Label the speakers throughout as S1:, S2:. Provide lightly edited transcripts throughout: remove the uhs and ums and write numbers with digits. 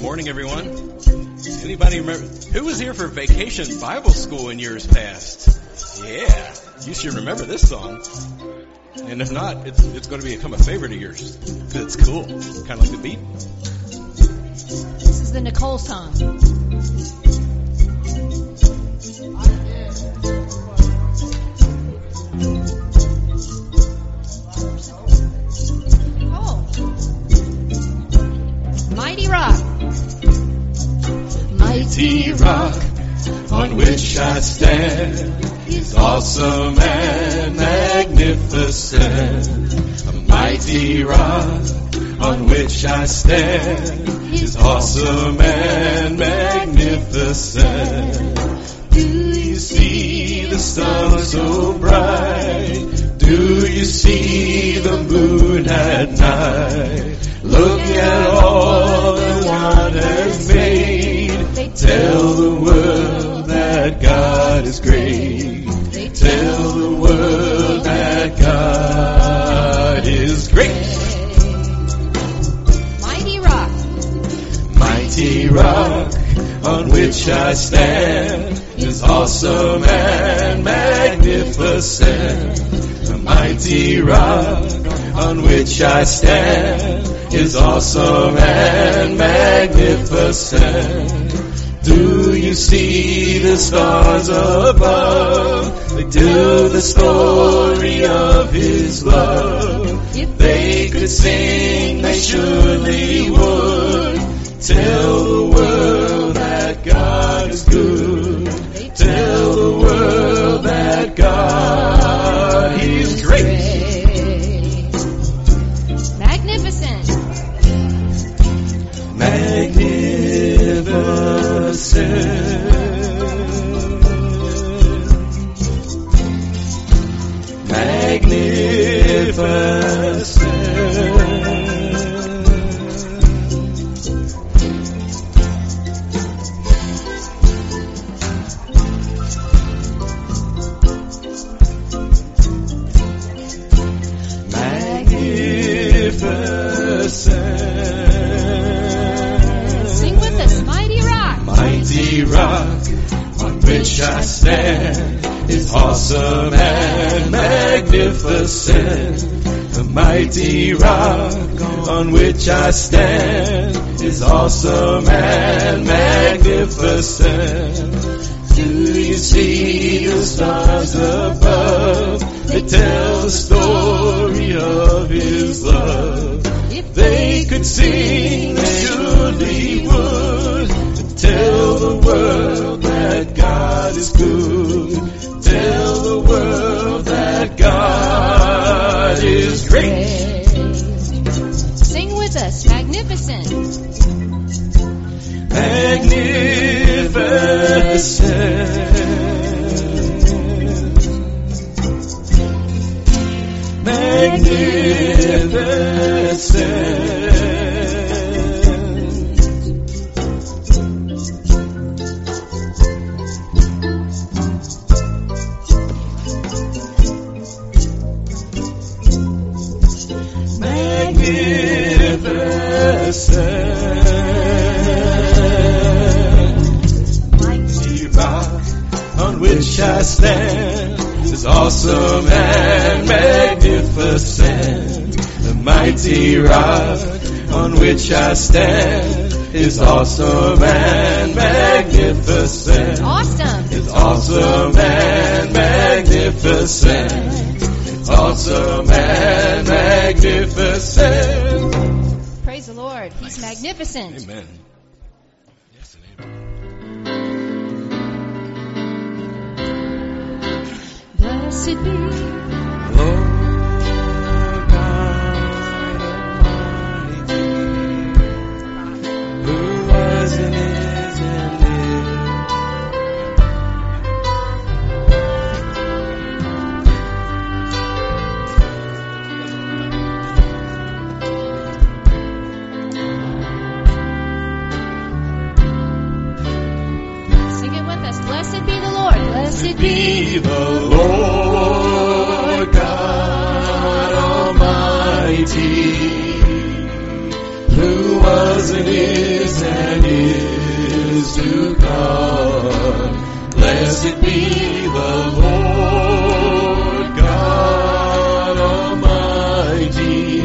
S1: morning, everyone. Anybody remember who was here for Vacation Bible School in years past? Yeah, you should remember this song. And if not, it's going to become a favorite of yours because it's cool, kind of like the beat.
S2: This is the Nicole song. Mighty Rock.
S3: Mighty rock on which I stand is awesome and magnificent. A mighty rock on which I stand is awesome and magnificent. Do you see the stars so bright? Do you see the moon at night? Look at all that God has made. Tell the world that God is great. Tell the world that God is great.
S2: Mighty rock.
S3: Mighty rock on which I stand is awesome and magnificent. A mighty rock on which I stand is awesome and magnificent. Do you see the stars above? They tell the story of His love. If they could sing, they surely would. Tell the world that God is good. Tell the world that God is great.
S2: Magnificent. Sing with us, mighty rock.
S3: Mighty rock on which I stand is awesome and magnificent. The mighty rock on which I stand is awesome and magnificent. Do you see the stars above? They tell the story of His love. If they could sing, they surely would. Tell the world that God is good. Tell the world that God is great.
S2: Sing with us, magnificent.
S3: Mighty rock on which I stand is awesome and magnificent. The mighty rock on which I stand is awesome and magnificent.
S2: Awesome.
S3: It's awesome and magnificent. It's awesome and magnificent.
S2: Praise the Lord. He's magnificent.
S1: Amen. Yes, and amen.
S2: Blessed be
S3: Lord God Almighty, who was and is and
S2: Sing it with us. Blessed be the Lord. Blessed
S3: be the Lord God Almighty, who was and is to come. Blessed be the Lord God Almighty,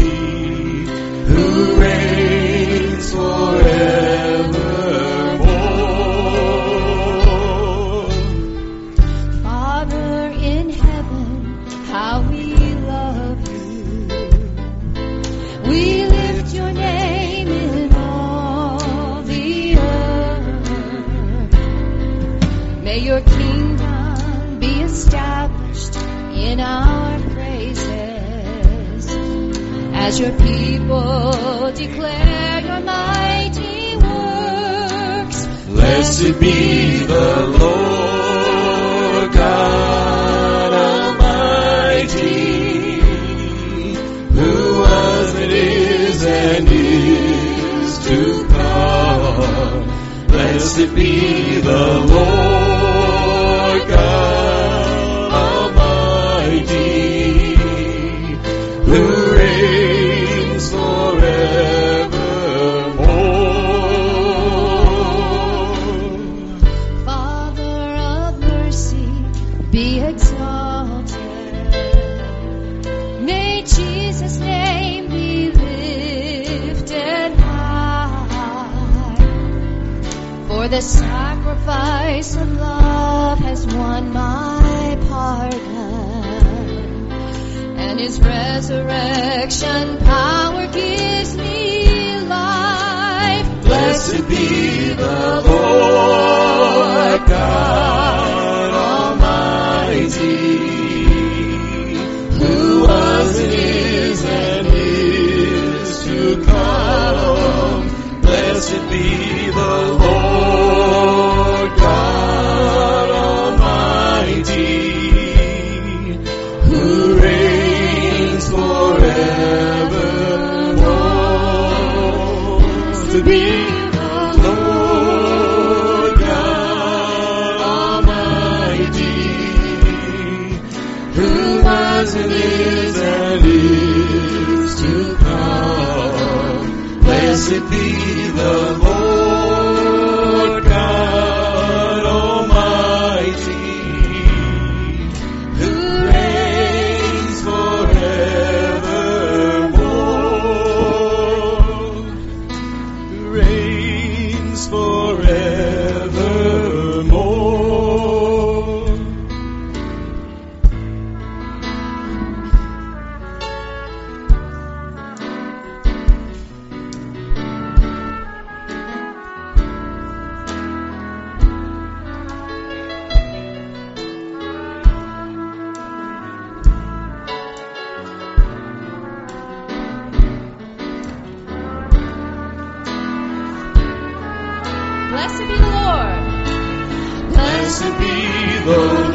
S3: who reigns forevermore.
S2: Father in heaven, how we love you. We lift your name in all the earth. May your kingdom be established in our praises, as your people declare your mighty works.
S3: Blessed be the Lord God Almighty, who was and is to come. Blessed be the Lord God Almighty, who reigns forevermore.
S2: Father of mercy, be exalted. May Jesus' name be lifted high. For the sacrifice of love has won my pardon, and his resurrection power gives me life.
S3: Blessed be the Lord God Almighty, who was and is to come. Blessed be the Lord God Almighty, who reigns forevermore. To be the Lord God Almighty, who was and is to come. Blessed be the Lord God Almighty, who reigns forevermore. Who reigns forevermore.
S2: Blessed be the Lord.
S3: Blessed be the